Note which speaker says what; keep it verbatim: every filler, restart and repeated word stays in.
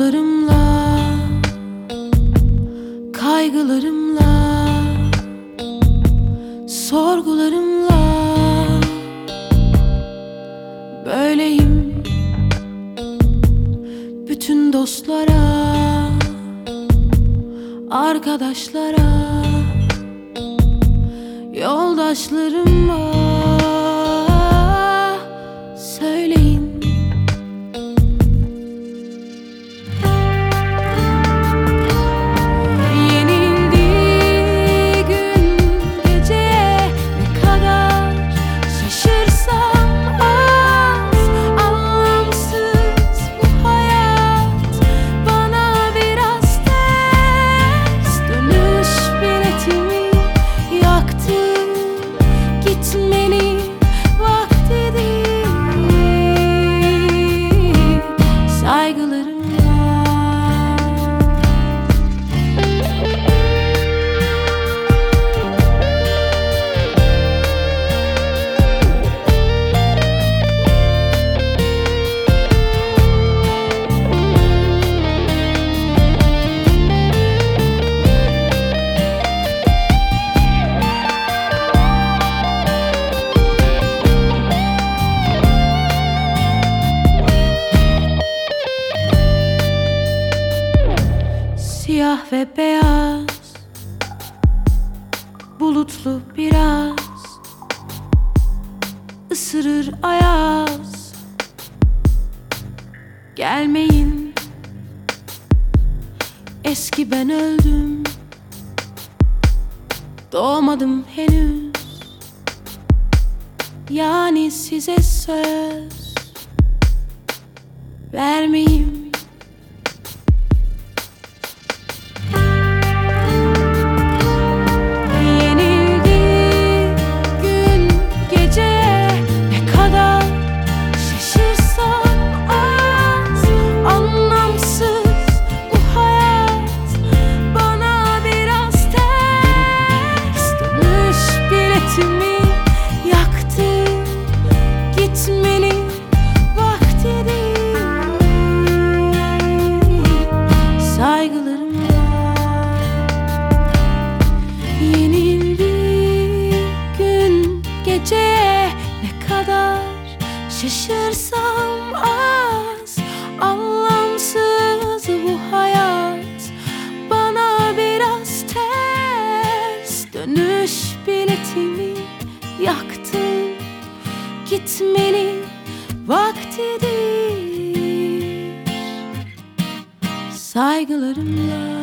Speaker 1: Korkularımla, kaygılarımla, sorgularımla böyleyim. Bütün dostlara, arkadaşlara, yoldaşlarıma söyleyin. Siyah ve beyaz, bulutlu biraz, ısırır ayaz. Gelmeyin, eski ben öldüm, doğmadım henüz. Yani size söz vermeyeyim. Geceye ne kadar şaşırsam az, anlamsız bu hayat bana biraz ters. Dönüş biletimi yaktın, gitmenin vaktidir. Saygılarımla.